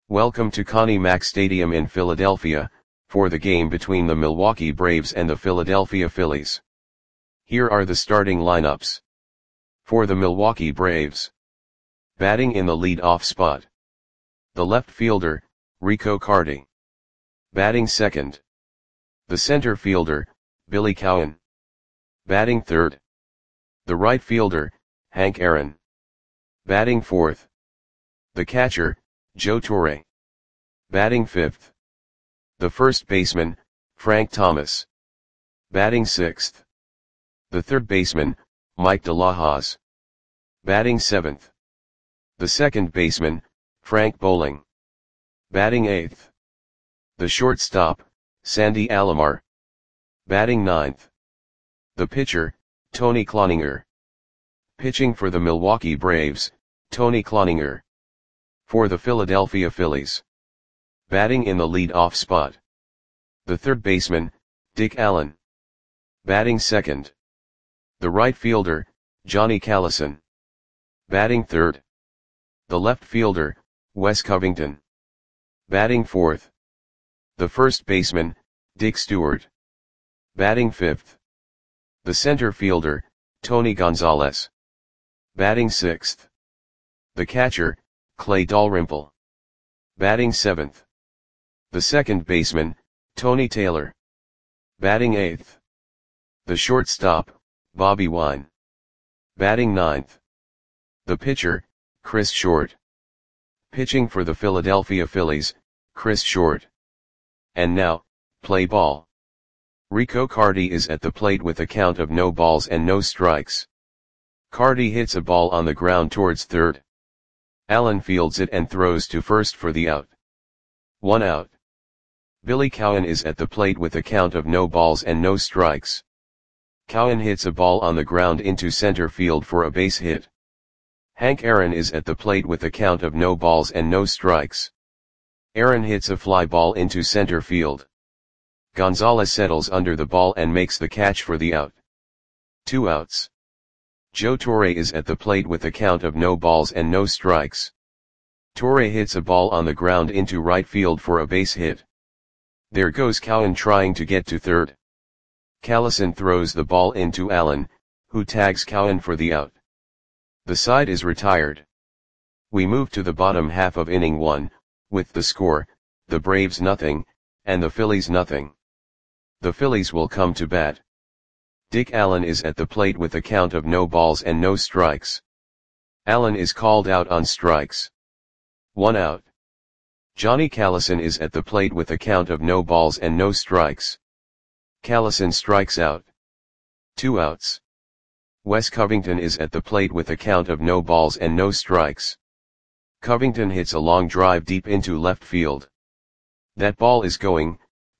Welcome to Connie Mack Stadium in Philadelphia, for the game between the Milwaukee Braves and the Philadelphia Phillies. Here are the starting lineups. For the Milwaukee Braves. Batting in the lead-off spot. The left fielder, Rico Carty. Batting second. The center fielder, Billy Cowan. Batting third. The right fielder, Hank Aaron. Batting fourth. The catcher, Joe Torre. Batting fifth. The first baseman, Frank Thomas. Batting sixth. The third baseman, Mike DeLahoz. Batting seventh. The second baseman, Frank Bowling. Batting eighth. The shortstop, Sandy Alomar. Batting ninth. The pitcher, Tony Cloninger. Pitching for the Milwaukee Braves, Tony Cloninger. For the Philadelphia Phillies. Batting in the lead-off spot. The third baseman, Dick Allen. Batting second. The right fielder, Johnny Callison. Batting third. The left fielder, Wes Covington. Batting fourth. The first baseman, Dick Stewart. Batting fifth. The center fielder, Tony Gonzalez. Batting sixth. The catcher, Clay Dalrymple. Batting seventh. The second baseman, Tony Taylor. Batting eighth. The shortstop, Bobby Wine. Batting ninth. The pitcher, Chris Short. Pitching for the Philadelphia Phillies, Chris Short. And now, play ball. Rico Carty is at the plate with a count of no balls and no strikes. Carty hits a ball on the ground towards third. Allen fields it and throws to first for the out. 1 out. Billy Cowan is at the plate with a count of no balls and no strikes. Cowan hits a ball on the ground into center field for a base hit. Hank Aaron is at the plate with a count of no balls and no strikes. Aaron hits a fly ball into center field. Gonzalez settles under the ball and makes the catch for the out. 2 outs. Joe Torre is at the plate with a count of no balls and no strikes. Torre hits a ball on the ground into right field for a base hit. There goes Cowan trying to get to third. Callison throws the ball into Allen, who tags Cowan for the out. The side is retired. We move to the bottom half of inning 1, with the score, the Braves nothing, and the Phillies nothing. The Phillies will come to bat. Dick Allen is at the plate with a count of no balls and no strikes. Allen is called out on strikes. 1 out. Johnny Callison is at the plate with a count of no balls and no strikes. Callison strikes out. 2 outs. Wes Covington is at the plate with a count of no balls and no strikes. Covington hits a long drive deep into left field. That ball is gone.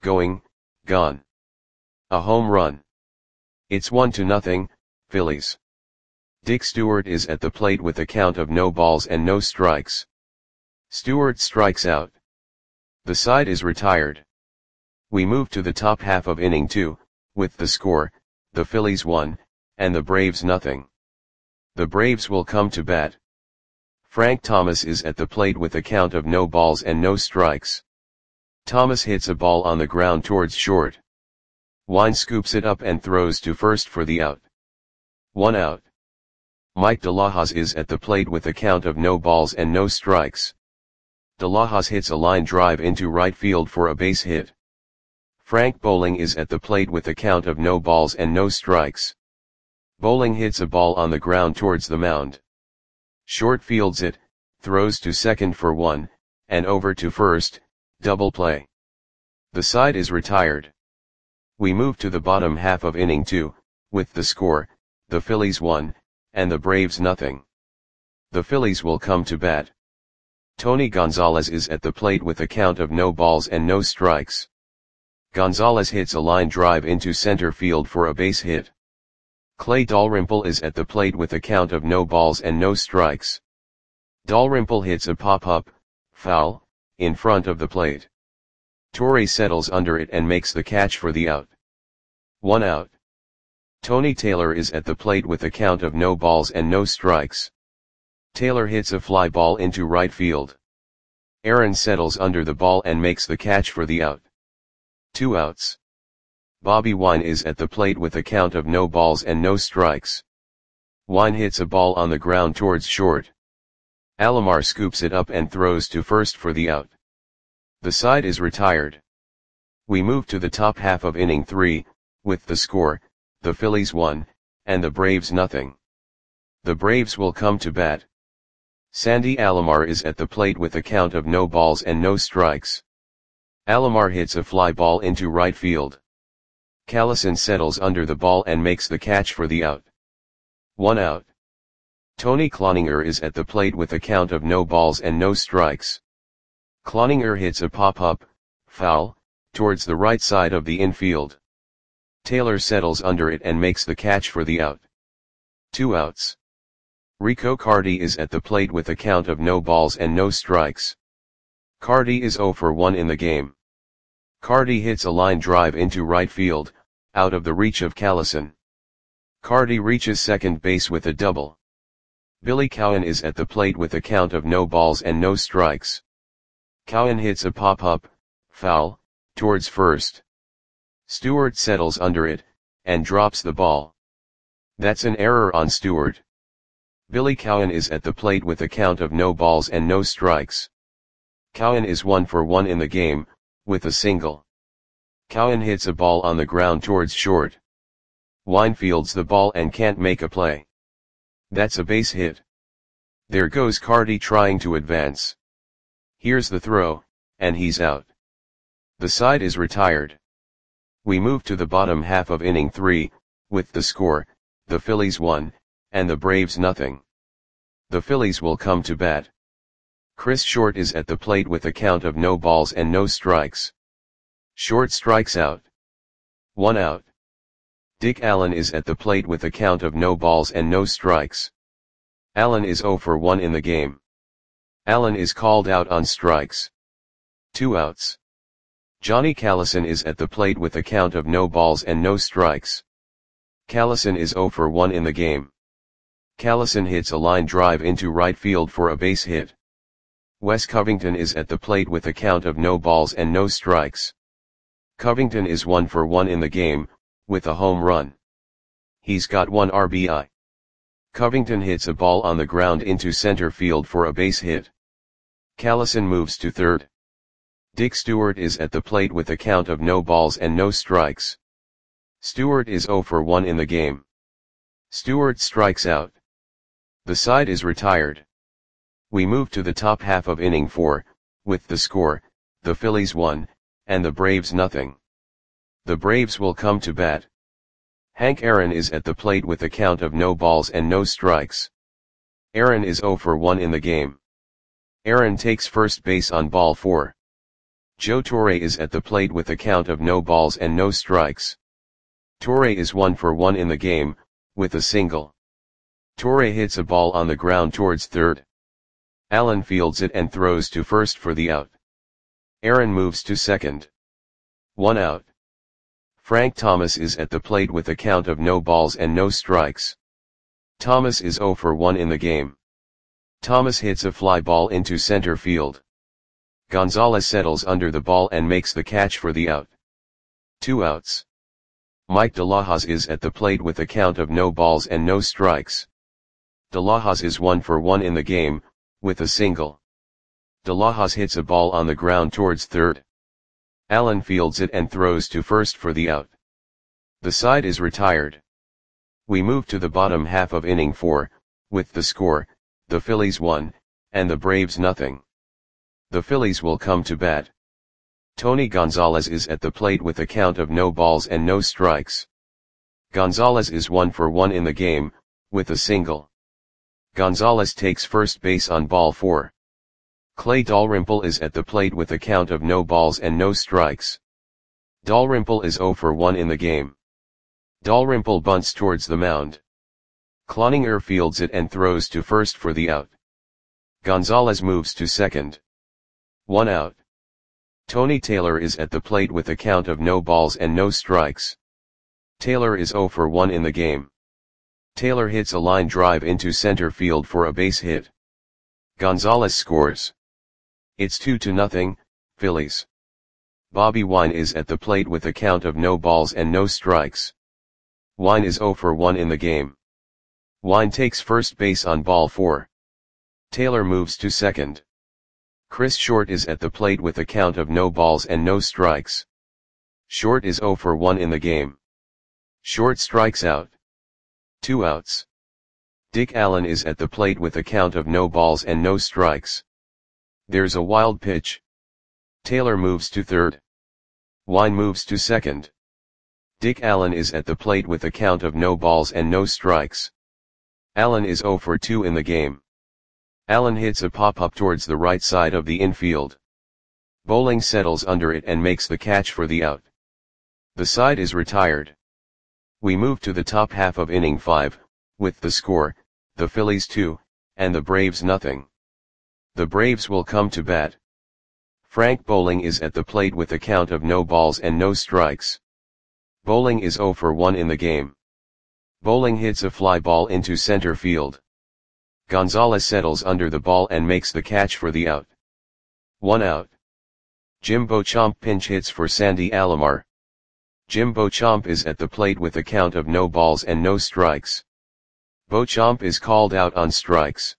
A home run. It's 1-0, Phillies. Dick Stewart is at the plate with a count of no balls and no strikes. Stewart strikes out. The side is retired. We move to the top half of inning 2, with the score, the Phillies 1, and the Braves nothing. The Braves will come to bat. Frank Thomas is at the plate with a count of no balls and no strikes. Thomas hits a ball on the ground towards short. Wine scoops it up and throws to first for the out. 1 out. Mike DeLahoz is at the plate with a count of no balls and no strikes. DeLahoz hits a line drive into right field for a base hit. Frank Bowling is at the plate with a count of no balls and no strikes. Bowling hits a ball on the ground towards the mound. Short fields it, throws to second for 1, and over to first, double play. The side is retired. We move to the bottom half of inning 2, with the score, the Phillies 1, and the Braves nothing. The Phillies will come to bat. Tony Gonzalez is at the plate with a count of no balls and no strikes. Gonzalez hits a line drive into center field for a base hit. Clay Dalrymple is at the plate with a count of no balls and no strikes. Dalrymple hits a pop-up, foul, in front of the plate. Torre settles under it and makes the catch for the out. 1 out. Tony Taylor is at the plate with a count of no balls and no strikes. Taylor hits a fly ball into right field. Aaron settles under the ball and makes the catch for the out. 2 outs. Bobby Wine is at the plate with a count of no balls and no strikes. Wine hits a ball on the ground towards short. Alomar scoops it up and throws to first for the out. The side is retired. We move to the top half of inning 3, with the score, the Phillies 1, and the Braves nothing. The Braves will come to bat. Sandy Alomar is at the plate with a count of no balls and no strikes. Alomar hits a fly ball into right field. Callison settles under the ball and makes the catch for the out. 1 out. Tony Cloninger is at the plate with a count of no balls and no strikes. Cloninger hits a pop-up, foul, towards the right side of the infield. Taylor settles under it and makes the catch for the out. 2 outs. Rico Cardi is at the plate with a count of no balls and no strikes. Cardi is 0 for 1 in the game. Cardi hits a line drive into right field, out of the reach of Callison. Cardi reaches second base with a double. Billy Cowan is at the plate with a count of no balls and no strikes. Cowan hits a pop-up, foul, towards first. Stewart settles under it, and drops the ball. That's an error on Stewart. Billy Cowan is at the plate with a count of no balls and no strikes. Cowan is 1 for 1 in the game, with a single. Cowan hits a ball on the ground towards short. Wine fields the ball and can't make a play. That's a base hit. There goes Cardi trying to advance. Here's the throw, and he's out. The side is retired. We move to the bottom half of inning 3, with the score, the Phillies 1, and the Braves nothing. The Phillies will come to bat. Chris Short is at the plate with a count of no balls and no strikes. Short strikes out. 1 out. Dick Allen is at the plate with a count of no balls and no strikes. Allen is 0 for 1 in the game. Allen is called out on strikes. 2 outs. Johnny Callison is at the plate with a count of no balls and no strikes. Callison is 0 for 1 in the game. Callison hits a line drive into right field for a base hit. Wes Covington is at the plate with a count of no balls and no strikes. Covington is 1 for 1 in the game, with a home run. He's got 1 RBI. Covington hits a ball on the ground into center field for a base hit. Callison moves to third. Dick Stewart is at the plate with a count of no balls and no strikes. Stewart is 0 for 1 in the game. Stewart strikes out. The side is retired. We move to the top half of inning 4, with the score, the Phillies 1, and the Braves nothing. The Braves will come to bat. Hank Aaron is at the plate with a count of no balls and no strikes. Aaron is 0 for 1 in the game. Aaron takes first base on ball 4. Joe Torre is at the plate with a count of no balls and no strikes. Torre is 1 for 1 in the game, with a single. Torre hits a ball on the ground towards third. Allen fields it and throws to first for the out. Aaron moves to second. 1 out. Frank Thomas is at the plate with a count of no balls and no strikes. Thomas is 0 for 1 in the game. Thomas hits a fly ball into center field. Gonzalez settles under the ball and makes the catch for the out. 2 outs. Mike DeLahoz is at the plate with a count of no balls and no strikes. DeLahoz is 1 for 1 in the game, with a single. DeLahoz hits a ball on the ground towards third. Allen fields it and throws to first for the out. The side is retired. We move to the bottom half of inning 4, with the score, the Phillies 1, and the Braves nothing. The Phillies will come to bat. Tony Gonzalez is at the plate with a count of no balls and no strikes. Gonzalez is 1 for 1 in the game, with a single. Gonzalez takes first base on ball 4. Clay Dalrymple is at the plate with a count of no balls and no strikes. Dalrymple is 0 for 1 in the game. Dalrymple bunts towards the mound. Cloninger fields it and throws to first for the out. Gonzalez moves to second. 1 out. Tony Taylor is at the plate with a count of no balls and no strikes. Taylor is 0 for 1 in the game. Taylor hits a line drive into center field for a base hit. Gonzalez scores. It's 2-0, Phillies. Bobby Wine is at the plate with a count of no balls and no strikes. Wine is 0 for 1 in the game. Wine takes first base on ball 4. Taylor moves to second. Chris Short is at the plate with a count of no balls and no strikes. Short is 0 for 1 in the game. Short strikes out. 2 outs. Dick Allen is at the plate with a count of no balls and no strikes. There's a wild pitch. Taylor moves to third. Wine moves to second. Dick Allen is at the plate with a count of no balls and no strikes. Allen is 0 for 2 in the game. Allen hits a pop-up towards the right side of the infield. Bowling settles under it and makes the catch for the out. The side is retired. We move to the top half of inning 5, with the score, the Phillies 2, and the Braves nothing. The Braves will come to bat. Frank Bowling is at the plate with a count of no balls and no strikes. Bowling is 0 for 1 in the game. Bowling hits a fly ball into center field. Gonzalez settles under the ball and makes the catch for the out. 1 out. Jim Beauchamp pinch hits for Sandy Alomar. Jim Beauchamp is at the plate with a count of no balls and no strikes. Beauchamp is called out on strikes.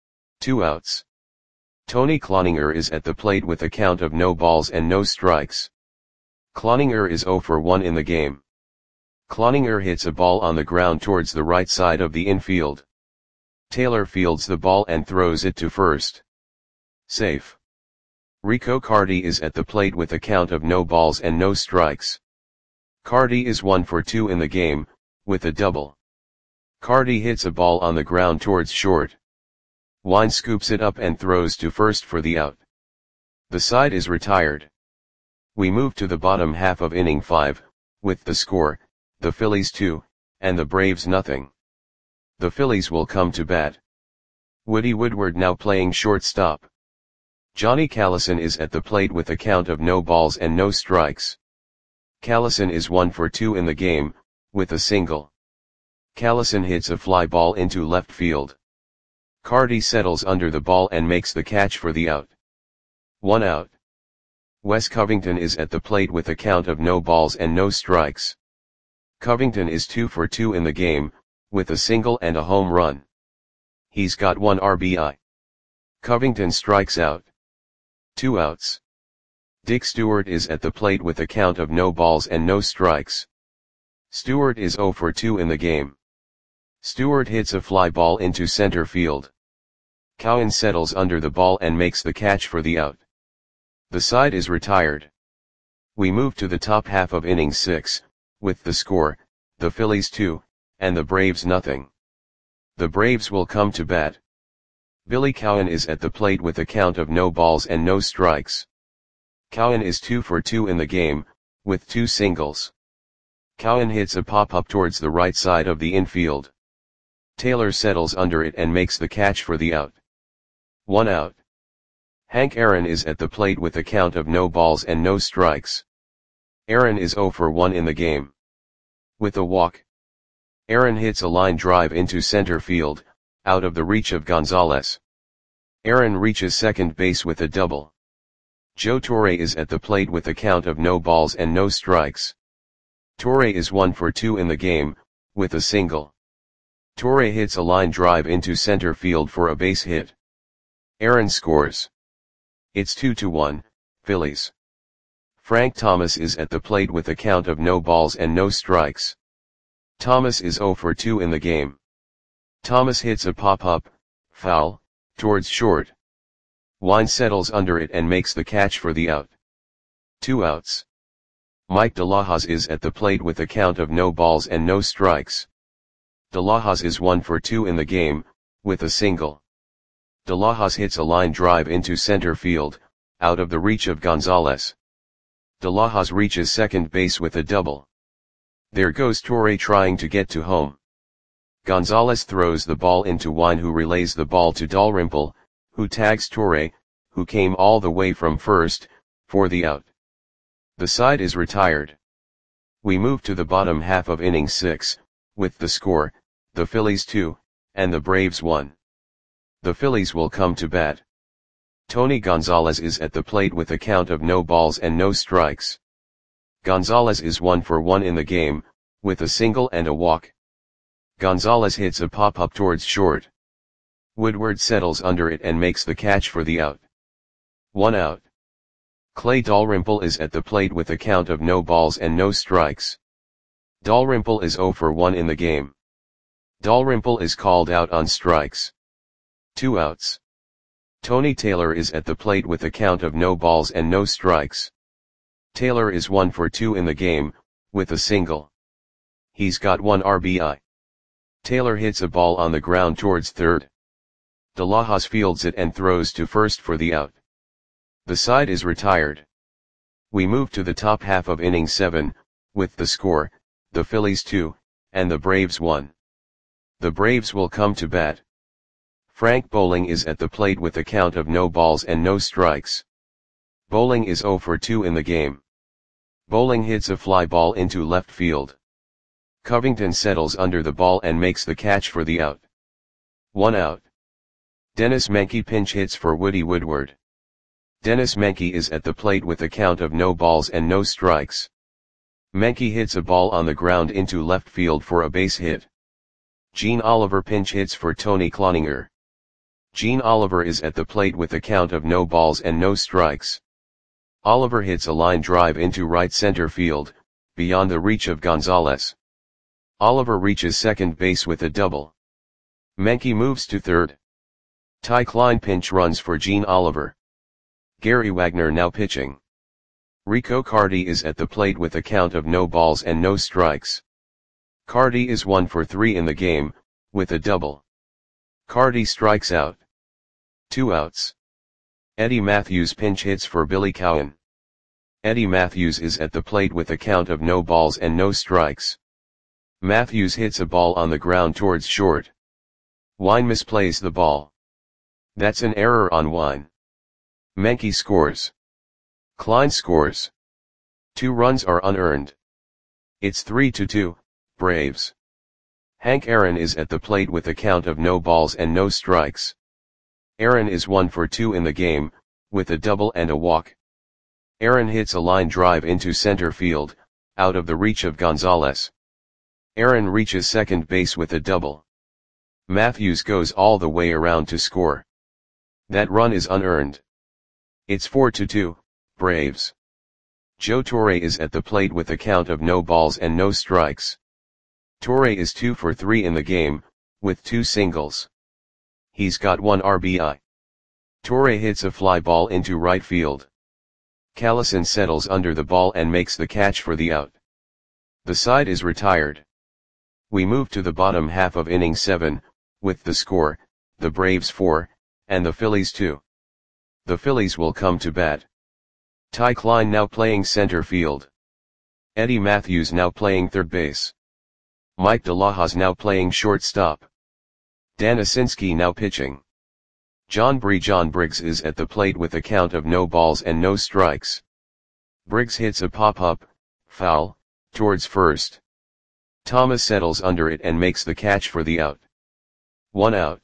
2 outs. Tony Cloninger is at the plate with a count of no balls and no strikes. Cloninger is 0 for 1 in the game. Cloninger hits a ball on the ground towards the right side of the infield. Taylor fields the ball and throws it to first. Safe. Rico Carty is at the plate with a count of no balls and no strikes. Carty is 1 for 2 in the game, with a double. Carty hits a ball on the ground towards short. Wine scoops it up and throws to first for the out. The side is retired. We move to the bottom half of inning 5, with the score, the Phillies 2, and the Braves nothing. The Phillies will come to bat. Woody Woodward now playing shortstop. Johnny Callison is at the plate with a count of no balls and no strikes. Callison is 1 for 2 in the game, with a single. Callison hits a fly ball into left field. Carty settles under the ball and makes the catch for the out. 1 out. Wes Covington is at the plate with a count of no balls and no strikes. Covington is 2 for 2 in the game, with a single and a home run. He's got 1 RBI. Covington strikes out. 2 outs. Dick Stewart is at the plate with a count of no balls and no strikes. Stewart is 0 for 2 in the game. Stewart hits a fly ball into center field. Cowan settles under the ball and makes the catch for the out. The side is retired. We move to the top half of inning 6, with the score, the Phillies 2, and the Braves nothing. The Braves will come to bat. Billy Cowan is at the plate with a count of no balls and no strikes. Cowan is 2 for 2 in the game, with 2 singles. Cowan hits a pop-up towards the right side of the infield. Taylor settles under it and makes the catch for the out. 1 out. Hank Aaron is at the plate with a count of no balls and no strikes. Aaron is 0 for 1 in the game. With a walk. Aaron hits a line drive into center field, out of the reach of Gonzalez. Aaron reaches second base with a double. Joe Torre is at the plate with a count of no balls and no strikes. Torre is 1 for 2 in the game, with a single. Torre hits a line drive into center field for a base hit. Aaron scores. It's 2-1, Phillies. Frank Thomas is at the plate with a count of no balls and no strikes. Thomas is 0 for 2 in the game. Thomas hits a pop-up, foul, towards short. Wine settles under it and makes the catch for the out. 2 outs. Mike DeLahoz is at the plate with a count of no balls and no strikes. DeLahoz is 1 for 2 in the game, with a single. DeLahoz hits a line drive into center field, out of the reach of Gonzalez. DeLahoz reaches second base with a double. There goes Torre trying to get to home. Gonzalez throws the ball into Wine, who relays the ball to Dalrymple, who tags Torre, who came all the way from first, for the out. The side is retired. We move to the bottom half of inning 6, with the score, the Phillies 2, and the Braves 1. The Phillies will come to bat. Tony Gonzalez is at the plate with a count of no balls and no strikes. Gonzalez is 1 for 1 in the game, with a single and a walk. Gonzalez hits a pop-up towards short. Woodward settles under it and makes the catch for the out. 1 out. Clay Dalrymple is at the plate with a count of no balls and no strikes. Dalrymple is 0 for 1 in the game. Dalrymple is called out on strikes. 2 outs. Tony Taylor is at the plate with a count of no balls and no strikes. Taylor is 1 for 2 in the game, with a single. He's got 1 RBI. Taylor hits a ball on the ground towards third. De La Hoz fields it and throws to first for the out. The side is retired. We move to the top half of inning 7, with the score, the Phillies 2, and the Braves 1. The Braves will come to bat. Frank Bowling is at the plate with a count of no balls and no strikes. Bowling is 0 for 2 in the game. Bowling hits a fly ball into left field. Covington settles under the ball and makes the catch for the out. 1 out. Dennis Menke pinch hits for Woody Woodward. Dennis Menke is at the plate with a count of no balls and no strikes. Menke hits a ball on the ground into left field for a base hit. Gene Oliver pinch hits for Tony Cloninger. Gene Oliver is at the plate with a count of no balls and no strikes. Oliver hits a line drive into right center field, beyond the reach of Gonzalez. Oliver reaches second base with a double. Menke moves to third. Ty Klein pinch runs for Gene Oliver. Gary Wagner now pitching. Rico Carty is at the plate with a count of no balls and no strikes. Carty is 1 for 3 in the game, with a double. Carty strikes out. 2 outs. Eddie Matthews pinch hits for Billy Cowan. Eddie Matthews is at the plate with a count of no balls and no strikes. Matthews hits a ball on the ground towards short. Wine misplays the ball. That's an error on Wine. Menke scores. Klein scores. 2 runs are unearned. It's 3-2, Braves. Hank Aaron is at the plate with a count of no balls and no strikes. Aaron is 1 for 2 in the game, with a double and a walk. Aaron hits a line drive into center field, out of the reach of Gonzalez. Aaron reaches second base with a double. Matthews goes all the way around to score. That run is unearned. It's 4-2, Braves. Joe Torre is at the plate with a count of no balls and no strikes. Torre is 2 for 3 in the game, with 2 singles. He's got 1 RBI. Torre hits a fly ball into right field. Callison settles under the ball and makes the catch for the out. The side is retired. We move to the bottom half of inning 7, with the score, the Braves 4, and the Phillies 2. The Phillies will come to bat. Ty Klein now playing center field. Eddie Matthews now playing third base. Mike De La Hoz now playing shortstop. Dan Asinski now pitching. John Briggs is at the plate with a count of no balls and no strikes. Briggs hits a pop-up, foul, towards first. Thomas settles under it and makes the catch for the out. 1 out.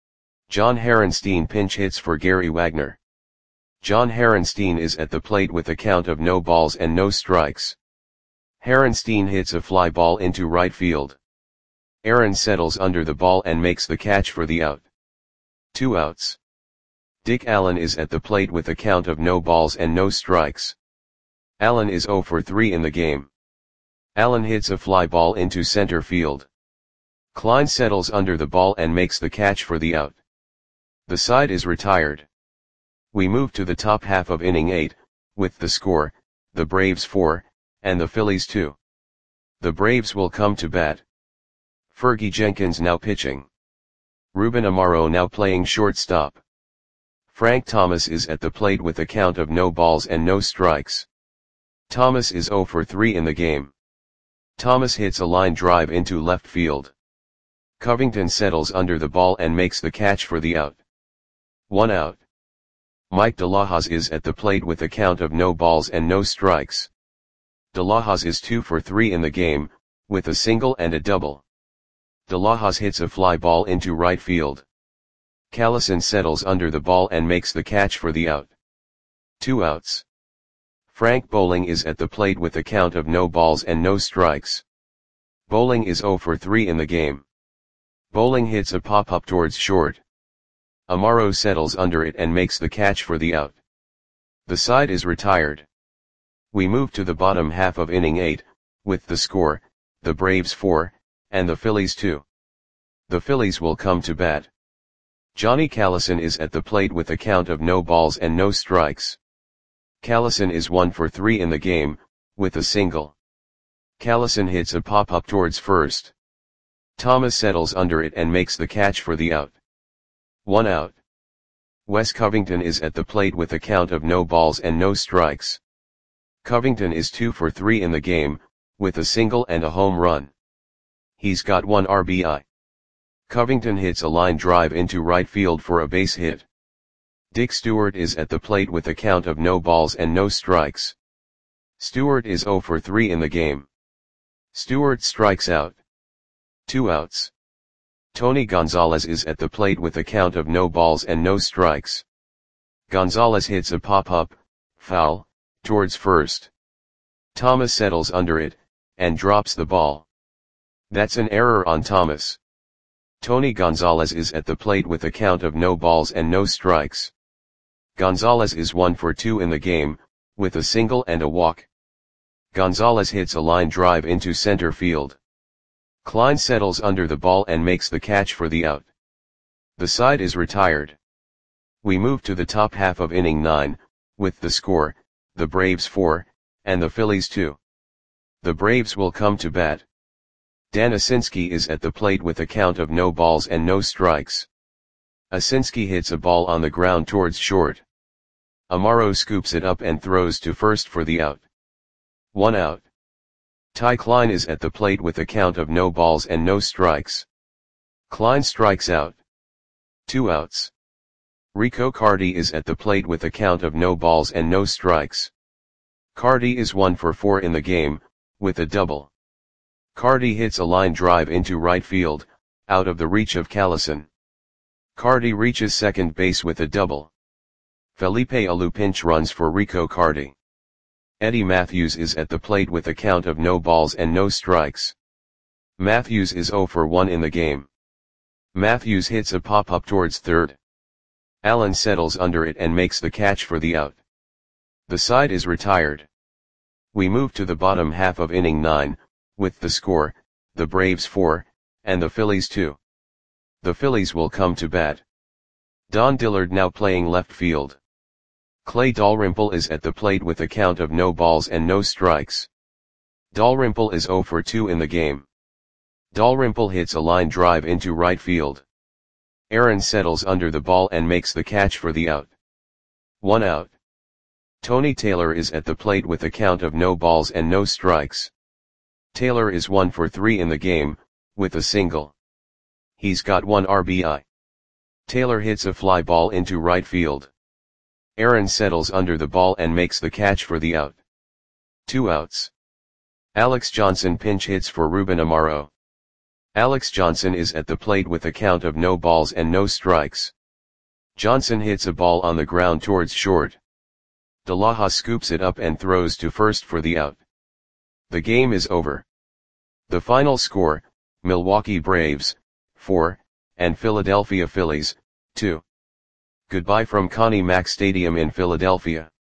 John Harenstein pinch hits for Gary Wagner. John Harenstein is at the plate with a count of no balls and no strikes. Harenstein hits a fly ball into right field. Aaron settles under the ball and makes the catch for the out. 2 outs. Dick Allen is at the plate with a count of no balls and no strikes. Allen is 0 for 3 in the game. Allen hits a fly ball into center field. Klein settles under the ball and makes the catch for the out. The side is retired. We move to the top half of inning 8, with the score, the Braves 4, and the Phillies 2. The Braves will come to bat. Fergie Jenkins now pitching. Ruben Amaro now playing shortstop. Frank Thomas is at the plate with a count of no balls and no strikes. Thomas is 0 for 3 in the game. Thomas hits a line drive into left field. Covington settles under the ball and makes the catch for the out. 1 out. Mike De La Hoz is at the plate with a count of no balls and no strikes. De La Hoz is 2 for 3 in the game, with a single and a double. De La Hoz hits a fly ball into right field. Callison settles under the ball and makes the catch for the out. 2 outs. Frank Bowling is at the plate with a count of no balls and no strikes. Bowling is 0 for 3 in the game. Bowling hits a pop-up towards short. Amaro settles under it and makes the catch for the out. The side is retired. We move to the bottom half of inning 8, with the score, the Braves 4, and the Phillies 2. The Phillies will come to bat. Johnny Callison is at the plate with a count of no balls and no strikes. Callison is 1 for 3 in the game, with a single. Callison hits a pop-up towards first. Thomas settles under it and makes the catch for the out. 1 out. Wes Covington is at the plate with a count of no balls and no strikes. Covington is 2 for 3 in the game, with a single and a home run. He's got 1 RBI. Covington hits a line drive into right field for a base hit. Dick Stewart is at the plate with a count of no balls and no strikes. Stewart is 0 for 3 in the game. Stewart strikes out. 2 outs. Tony Gonzalez is at the plate with a count of no balls and no strikes. Gonzalez hits a pop-up, foul, towards first. Thomas settles under it, and drops the ball. That's an error on Thomas. Tony Gonzalez is at the plate with a count of no balls and no strikes. Gonzalez is 1 for 2 in the game, with a single and a walk. Gonzalez hits a line drive into center field. Klein settles under the ball and makes the catch for the out. The side is retired. We move to the top half of inning 9, with the score, the Braves 4, and the Phillies 2. The Braves will come to bat. Dan Asinski is at the plate with a count of no balls and no strikes. Asinski hits a ball on the ground towards short. Amaro scoops it up and throws to first for the out. 1 out. Ty Klein is at the plate with a count of no balls and no strikes. Klein strikes out. 2 outs. Rico Carty is at the plate with a count of no balls and no strikes. Carty is 1 for 4 in the game, with a double. Carty hits a line drive into right field, out of the reach of Callison. Carty reaches second base with a double. Felipe Alou pinch runs for Rico Carty. Eddie Matthews is at the plate with a count of no balls and no strikes. Matthews is 0 for 1 in the game. Matthews hits a pop-up towards third. Allen settles under it and makes the catch for the out. The side is retired. We move to the bottom half of inning 9, with the score, the Braves 4, and the Phillies 2. The Phillies will come to bat. Don Dillard now playing left field. Clay Dalrymple is at the plate with a count of no balls and no strikes. Dalrymple is 0 for 2 in the game. Dalrymple hits a line drive into right field. Aaron settles under the ball and makes the catch for the out. 1 out. Tony Taylor is at the plate with a count of no balls and no strikes. Taylor is 1 for 3 in the game, with a single. He's got 1 RBI. Taylor hits a fly ball into right field. Aaron settles under the ball and makes the catch for the out. 2 outs. Alex Johnson pinch hits for Ruben Amaro. Alex Johnson is at the plate with a count of no balls and no strikes. Johnson hits a ball on the ground towards short. De La Hoz scoops it up and throws to first for the out. The game is over. The final score, Milwaukee Braves, 4, and Philadelphia Phillies, 2. Goodbye from Connie Mack Stadium in Philadelphia.